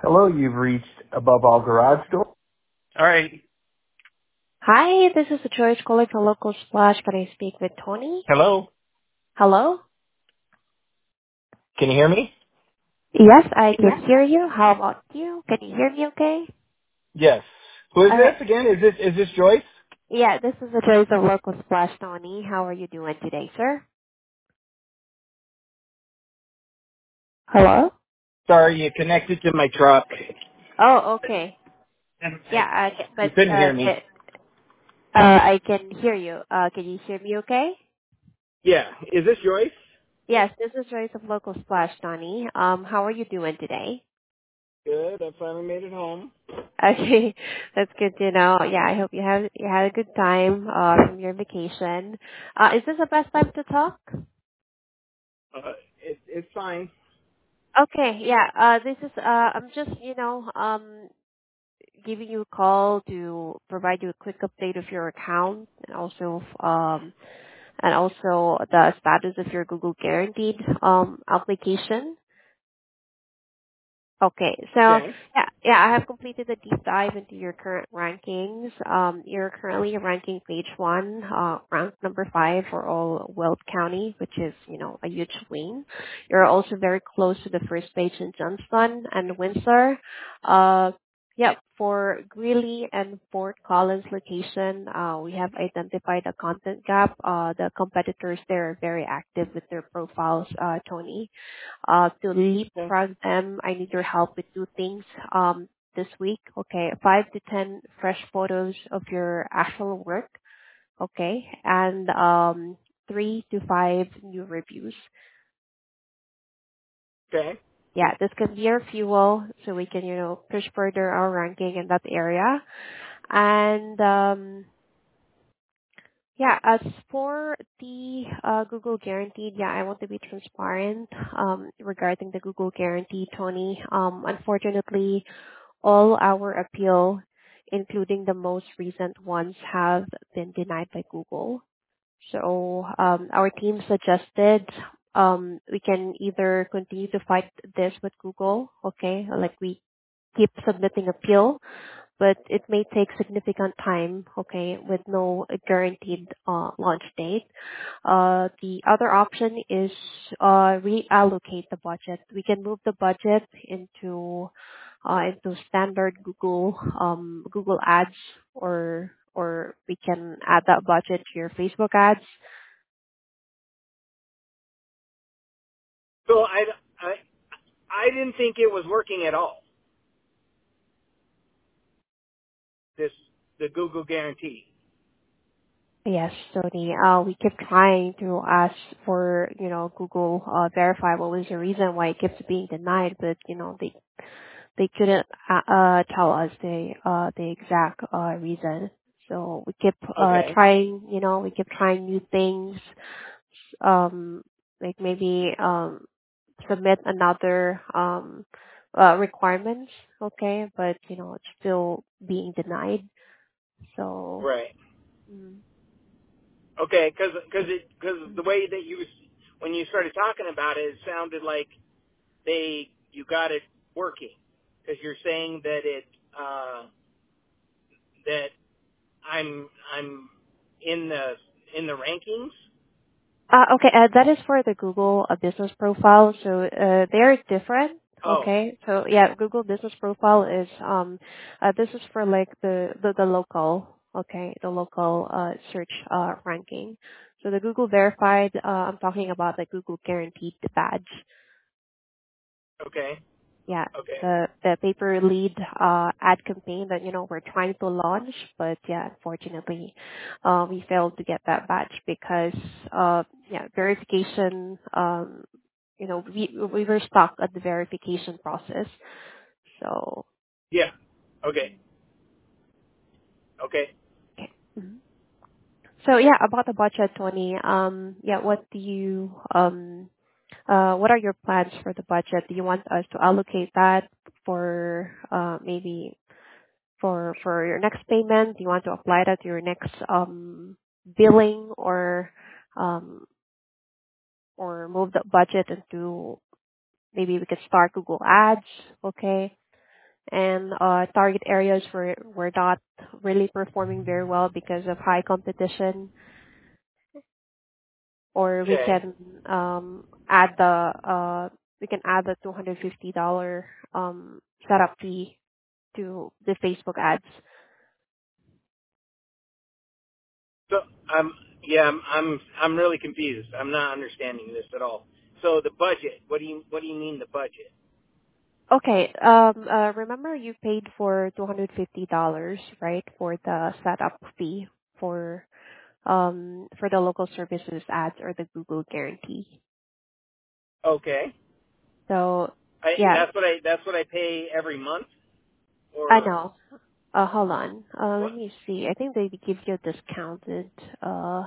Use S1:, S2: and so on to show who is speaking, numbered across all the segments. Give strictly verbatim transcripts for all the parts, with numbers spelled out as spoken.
S1: Hello, you've reached Above All Garage Door. All right.
S2: Hi, this is Joyce calling from Local Splash. Can I speak with Tony?
S1: Hello.
S2: Hello?
S1: Can you hear me?
S2: Yes, I
S1: Yes.
S2: can hear you. How about you? Can you hear me okay?
S1: Yes. Who is this
S2: Alright.
S1: again? Is this is this Joyce?
S2: Yeah, this is Joyce of Local Splash, Tony. How are you doing today, sir? Hello?
S1: Sorry, you connected to my truck.
S2: Oh, okay.
S1: And
S2: Yeah, I ca-
S1: you
S2: but
S1: couldn't
S2: uh,
S1: hear me.
S2: ca- uh, I can hear you. Uh, can you hear me okay?
S1: Yeah. Is this Joyce?
S2: Yes, this is Joyce of Local Splash, Tony. Um, how are you doing today?
S1: Good. I finally made it home.
S2: Okay, that's good to know. Yeah, I hope you have you had a good time uh, from your vacation. Uh, is this the best time to talk?
S1: Uh, it, it's fine.
S2: Okay, yeah. Uh, this is uh, I'm just you know um giving you a call to provide you a quick update of your account and also um and also the status of your Google Guaranteed um application. Okay. So
S1: Okay.
S2: yeah, yeah, I have completed a deep dive into your current rankings. Um, you're currently ranking page one, uh, ranked number five for all Weld County, which is, you know, a huge win. You're also very close to the first page in Johnston and Windsor. Uh, yeah, for Greeley and Fort Collins location, uh, we have identified a content gap. Uh, the competitors there are very active with their profiles, uh, Tony. Uh, to
S1: Okay.
S2: leapfrog them, I need your help with two things um, this week. Okay, five to ten fresh photos of your actual work. Okay, and um, three to five new reviews.
S1: Okay.
S2: Yeah, this can be our fuel, so we can you know push further our ranking in that area. And um, yeah, as for the uh, Google Guaranteed, yeah, I want to be transparent um, regarding the Google Guarantee, Tony. Um, unfortunately, all our appeal, including the most recent ones, have been denied by Google. So um, our team suggested um, we can either continue to fight this with Google, okay, like we keep submitting appeal, but it may take significant time, okay, with no guaranteed uh, launch date. Uh, the other option is uh, reallocate the budget. We can move the budget into uh, into standard Google um, Google Ads, or or we can add that budget to your Facebook ads.
S1: So I, I I didn't think it was working at all. This the Google guarantee.
S2: Yes, Tony. Uh, we keep trying to ask for, you know, Google uh, verify what was the reason why it keeps being denied, but you know they they couldn't uh, uh tell us the uh the exact uh reason. So we keep uh
S1: Okay.
S2: trying, you know, we keep trying new things, um like maybe um submit another um uh requirements, okay, but you know it's still being denied. So
S1: Right.
S2: mm.
S1: Okay, because because it because the way that you was when you started talking about it, it sounded like they you got it working because you're saying that it uh, that I'm I'm in the in the rankings.
S2: Uh, okay, uh, that is for the Google uh, business profile. So uh, they're different.
S1: Oh,
S2: Okay, so yeah, Google business profile is um, uh, this is for like the the, the local. Okay, the local uh, search uh, ranking. So the Google verified, uh, I'm talking about the Google guaranteed badge.
S1: okay,
S2: Yeah,
S1: okay,
S2: the the paper lead uh, ad campaign that you know we're trying to launch, but yeah, unfortunately, uh, we failed to get that badge because uh, yeah, verification. Um, you know, we we were stuck at the verification process. So
S1: yeah, okay, okay.
S2: okay. Mhm. So yeah, about the budget, Tony. Um, yeah, what do you um uh what are your plans for the budget? Do you want us to allocate that for uh maybe for for your next payment? Do you want to apply that to your next um billing, or um or move the budget into maybe we could start Google Ads? Okay. and uh, target areas were were not really performing very well because of high competition, or we
S1: Okay.
S2: can um, add the uh, we can add the two hundred fifty dollars um, setup fee to the Facebook ads.
S1: So I'm yeah I'm I'm I'm really confused. I'm not understanding this at all. So the budget. What do you what do you mean the budget?
S2: Okay. Um, uh, remember you paid for two hundred fifty dollars, right, for the setup fee for um for the local services ads or the Google guarantee.
S1: Okay.
S2: So
S1: I and
S2: yeah,
S1: that's what I that's what I pay every month
S2: I
S1: or
S2: know. Uh, hold on. Uh, let
S1: what?
S2: me see. I think they give you a discounted. Uh,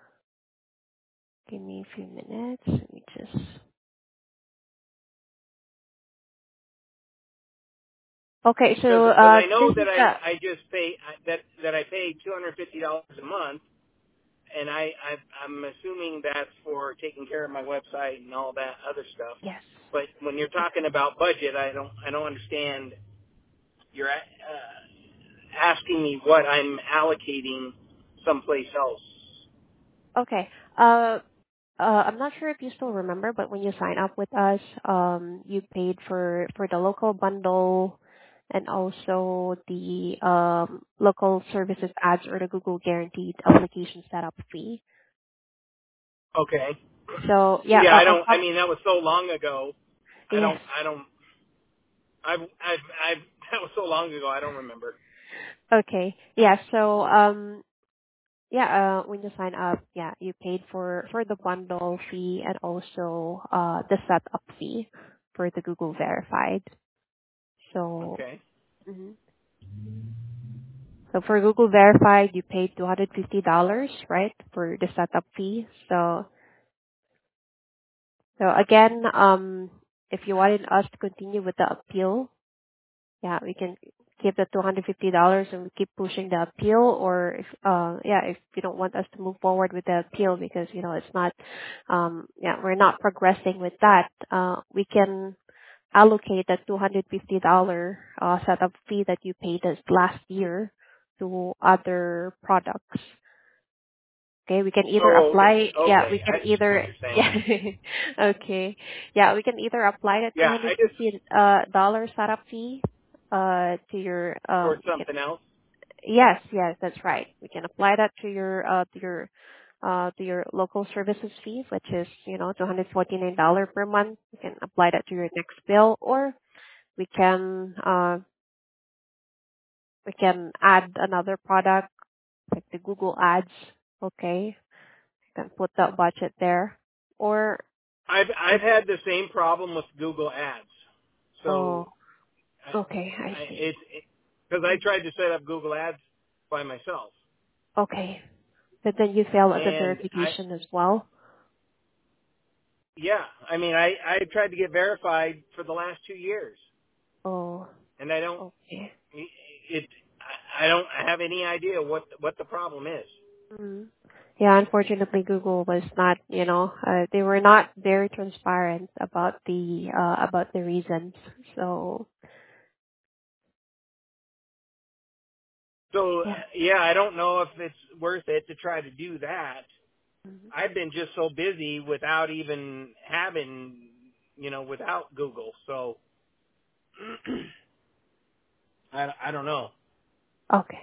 S2: give me a few minutes. Let me just. Okay,
S1: Because
S2: so
S1: because
S2: uh,
S1: I know
S2: this
S1: that
S2: is
S1: I
S2: the
S1: I just pay that that I pay two hundred fifty dollars a month, and I, I I'm assuming that's for taking care of my website and all that other stuff.
S2: yes.
S1: But when you're talking about budget, I don't I don't understand. You're uh, asking me what I'm allocating someplace else.
S2: Okay. Uh, Uh, I'm not sure if you still remember, but when you sign up with us, um, you paid for for the local bundle and also the um, local services ads or the Google guaranteed application setup fee.
S1: Okay.
S2: So yeah,
S1: Yeah, I
S2: uh,
S1: don't. I
S2: uh,
S1: mean, that was so long ago. I
S2: yes.
S1: don't. I don't. I've. I've. I've that was so long ago. I don't remember.
S2: Okay. Yeah. So um, yeah, uh, when you sign up, yeah, you paid for for the bundle fee and also uh the setup fee for the Google verified. So.
S1: Okay.
S2: Mhm. So for Google Verified, you paid two hundred fifty dollars right, for the setup fee. So, so again, um, if you wanted us to continue with the appeal, yeah, we can keep the two hundred fifty dollars and we keep pushing the appeal. Or if, uh, yeah, if you don't want us to move forward with the appeal because you know it's not, um, yeah, we're not progressing with that, uh, we can allocate that two hundred fifty dollars uh, setup fee that you paid us last year to other products. Okay, we can either
S1: Oh, okay.
S2: apply, yeah,
S1: Okay.
S2: we
S1: I
S2: can
S1: understand what
S2: either,
S1: you're saying.
S2: yeah, okay. Yeah, we can either apply that
S1: Yeah, I just
S2: two hundred fifty uh, dollar setup fee uh, to your,
S1: for
S2: um, we can,
S1: something else.
S2: yes, yes, that's right. We can apply that to your, uh, to your, uh, to your local services fee, which is, you know, two hundred forty-nine dollars per month. You can apply that to your next bill, or we can, uh, we can add another product like the Google Ads. Okay, you can put that budget there, or
S1: I've
S2: if
S1: I've had the same problem with Google Ads.
S2: oh,
S1: So I,
S2: okay, I
S1: I
S2: see.
S1: it's because I
S2: Mhm.
S1: tried to set up Google Ads by myself,
S2: Okay, but then you fail at the
S1: and I
S2: verification as well.
S1: yeah, I mean I I tried to get verified for the last two years,
S2: Oh,
S1: and I don't
S2: okay.
S1: it I I don't have any idea what what the problem is.
S2: Mm. Yeah, unfortunately, Google was not, you know, uh, they were not very transparent about the uh, about the reasons. So
S1: So uh,
S2: yeah.
S1: yeah, I don't know if it's worth it to try to do that.
S2: Mhm.
S1: I've been just so busy without even having, you know, without Google. So I, I don't know.
S2: Okay.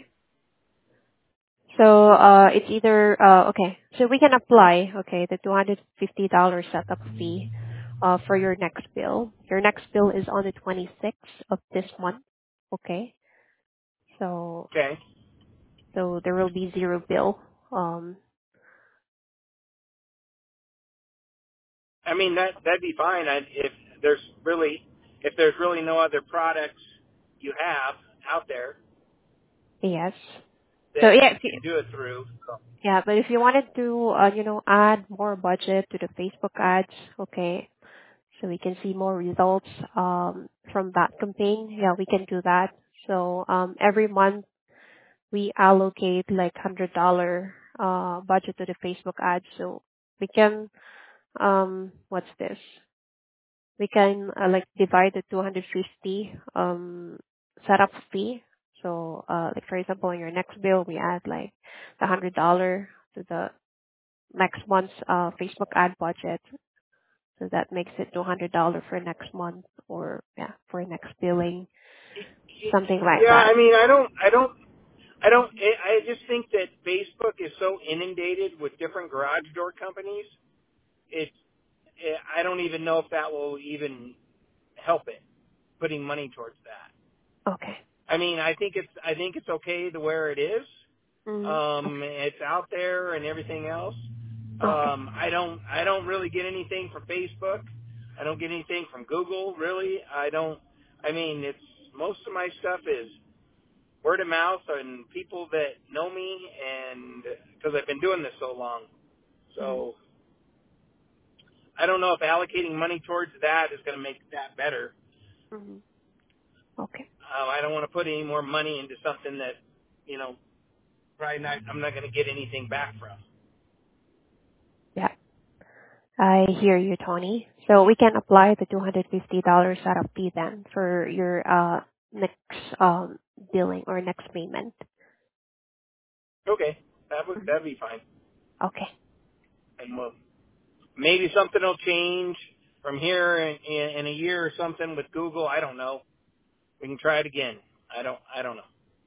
S2: So uh, it's either uh, okay. So we can apply okay the two hundred fifty dollars setup fee uh, for your next bill. Your next bill is on the twenty sixth of this month. Okay. So
S1: Okay.
S2: so there will be zero bill. Um.
S1: I mean that that'd be fine. I, if there's really if there's really no other products you have out there
S2: Yes. So
S1: that
S2: yeah.
S1: you
S2: If you,
S1: can do it through. So,
S2: yeah. But if you wanted to uh, you know add more budget to the Facebook ads, okay. So we can see more results um from that campaign. Yeah, we can do that. So um every month we allocate like hundred dollar uh budget to the Facebook ads. So we can um what's this? We can uh, like divide the two hundred fifty um setup fee. So, uh, like for example, on your next bill, we add like the hundred dollar to the next month's uh, Facebook ad budget. So that makes it two hundred dollar for next month, or yeah, for next billing, something like
S1: Yeah,
S2: that.
S1: I mean, I don't, I don't, I don't, I I just think that Facebook is so inundated with different garage door companies. It's, I don't even know if that will even help it, putting money towards that.
S2: Okay.
S1: I mean, I think it's, I think it's okay to where it is.
S2: Mm,
S1: Um, it's out there and everything else.
S2: okay.
S1: Um, I don't, I don't really get anything from Facebook. I don't get anything from Google, really. I don't, I mean, it's, most of my stuff is word of mouth and people that know me, and because I've been doing this so long.
S2: Mm,
S1: So I don't know if allocating money towards that is going to make that better.
S2: mm, okay.
S1: Um, I don't want to put any more money into something that, you know, probably not, I'm not going to get anything back from.
S2: Yeah. I hear you, Tony. So we can apply the two hundred fifty dollars setup fee then for your uh next um billing or next payment.
S1: Okay, that would
S2: Mhm.
S1: that'd be fine.
S2: Okay.
S1: And well, maybe something will change from here in, in, in a year or something with Google. I don't know. We can try it again. I don't. I don't know.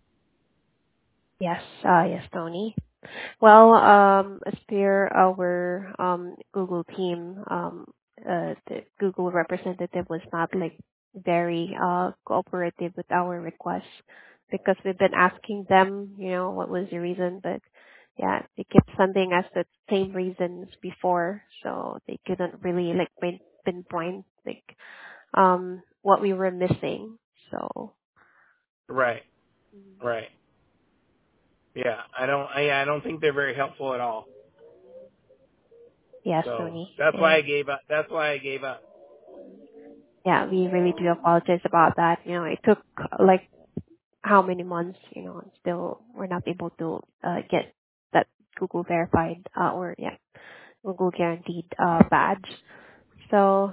S2: Yes, uh yes, Tony. Well, um, as per our um, Google team, um, uh, the Google representative was not like very uh, cooperative with our requests because we've been asking them, you know, what was the reason, but yeah, they kept sending us the same reasons before, so they couldn't really like pin- pinpoint like um what we were missing. So
S1: Right. Right. Yeah. I don't. I, I don't think they're very helpful at all.
S2: yes,
S1: So
S2: Tony,
S1: that's why I
S2: and
S1: gave up. That's why I gave up.
S2: yeah, we really do apologize about that. You know, it took like how many months, you know, and still we're not able to uh, get that Google verified uh, or yeah, Google guaranteed uh, badge. So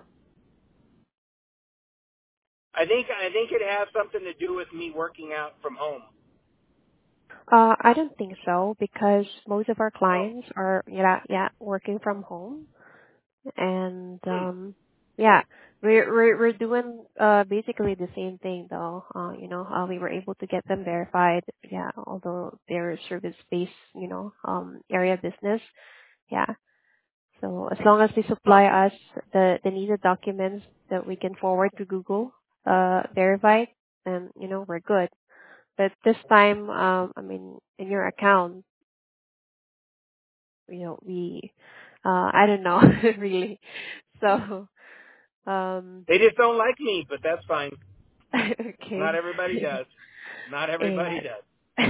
S1: I think. I think it has something to do with me working out from home.
S2: uh, I don't think so because most of our
S1: Oh.
S2: clients are yeah yeah working from home and
S1: Hmm.
S2: um yeah we're we're we're doing uh basically the same thing though uh you know uh, we were able to get them verified, yeah, although they're service based, you know, um area business, yeah. So as long as they
S1: Huh.
S2: supply us the the needed documents that we can forward to Google uh verified, then you know we're good. But this time, um I mean, in your account, you know, we uh I don't know really. So um
S1: They just don't like me, but that's fine. Not
S2: okay.
S1: everybody does. Not everybody
S2: Yeah.
S1: does.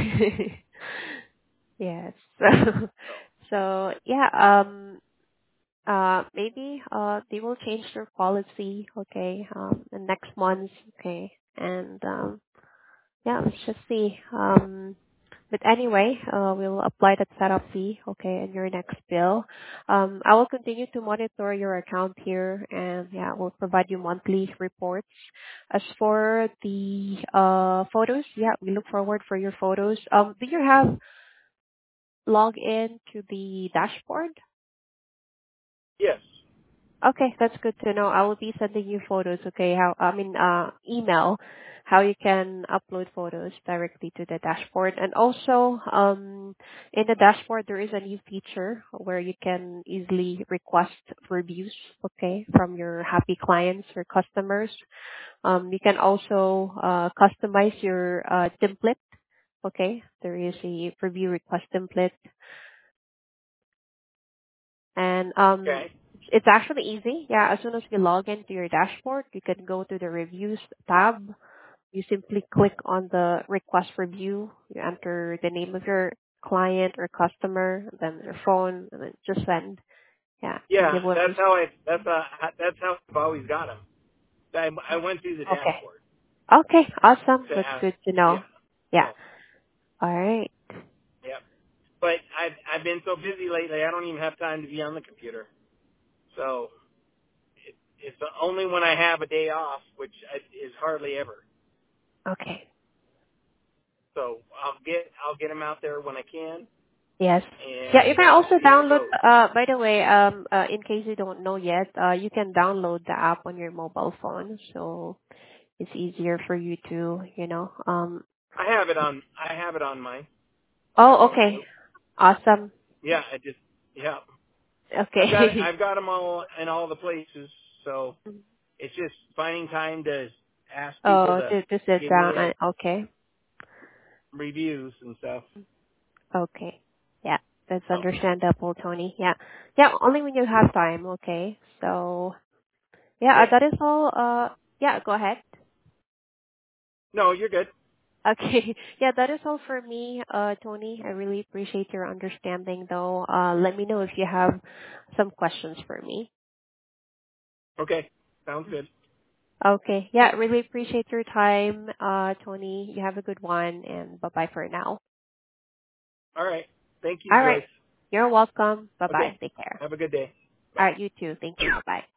S2: Yes. So,
S1: So
S2: so yeah, um uh maybe uh they will change their policy, okay, um the next month, okay. And um yeah, let's just see. Um but anyway, uh we'll apply that setup fee, okay, in your next bill. Um I will continue to monitor your account here and yeah, we'll provide you monthly reports. As for the uh photos, yeah, we look forward for your photos. Um, do you have log in to the dashboard?
S1: yes.
S2: Okay, that's good to know. I will be sending you photos, okay? How I mean uh email how you can upload photos directly to the dashboard. And also, um in the dashboard there is a new feature where you can easily request reviews, okay, from your happy clients or customers. Um, you can also uh, customize your uh, template. Okay, there is a review request template, and um,
S1: Okay.
S2: it's actually easy. Yeah, as soon as you log into your dashboard, you can go to the reviews tab. You simply click on the request review. You enter the name of your client or customer, then their phone, and then just send. Yeah, and
S1: Yeah,
S2: they will.
S1: that's
S2: Res-
S1: how I. That's uh, that's how I've always got them. I, I went through the
S2: okay.
S1: dashboard.
S2: Okay. Awesome.
S1: To
S2: That's
S1: ask.
S2: good to
S1: Yeah.
S2: know. Yeah.
S1: So.
S2: All right.
S1: Yeah. But I've I've been so busy lately. I don't even have time to be on the computer. So it, it's only when I have a day off, which I, is hardly ever.
S2: Okay.
S1: So I'll get I'll get them out there when I can,
S2: Yes. Yeah, you
S1: and
S2: can
S1: uh,
S2: also
S1: see how it
S2: download,
S1: goes.
S2: uh, by the way, um, uh, in case you don't know yet, uh, you can download the app on your mobile phone. So it's easier for you to, you know, um,
S1: I have it on I have it on my my
S2: oh,
S1: phone
S2: okay.
S1: too.
S2: Awesome.
S1: Yeah, I just yeah. I've got
S2: Okay.
S1: I've got them all in all the places, so it's just finding time to ask people
S2: Oh,
S1: to
S2: to, to sit
S1: give me
S2: down.
S1: a
S2: And, okay.
S1: reviews and stuff.
S2: Okay. Yeah, that's
S1: Oh,
S2: understandable, Tony. Yeah. Yeah, only when you have time, okay? So, yeah, uh,
S1: okay.
S2: that is all. Uh, yeah, go ahead.
S1: No, you're good.
S2: Okay. Yeah, that is all for me, uh, Tony. I really appreciate your understanding, though. Uh, let me know if you have some questions for me.
S1: Okay, sounds good.
S2: Okay. Yeah, really appreciate your time, uh, Tony. You have a good one, and bye-bye for now.
S1: All right. Thank you,
S2: All right.
S1: Joyce.
S2: You're welcome.
S1: Okay.
S2: Bye-bye. Take care.
S1: Have a good day.
S2: All
S1: Bye.
S2: right, you too. Thank you. Bye-bye.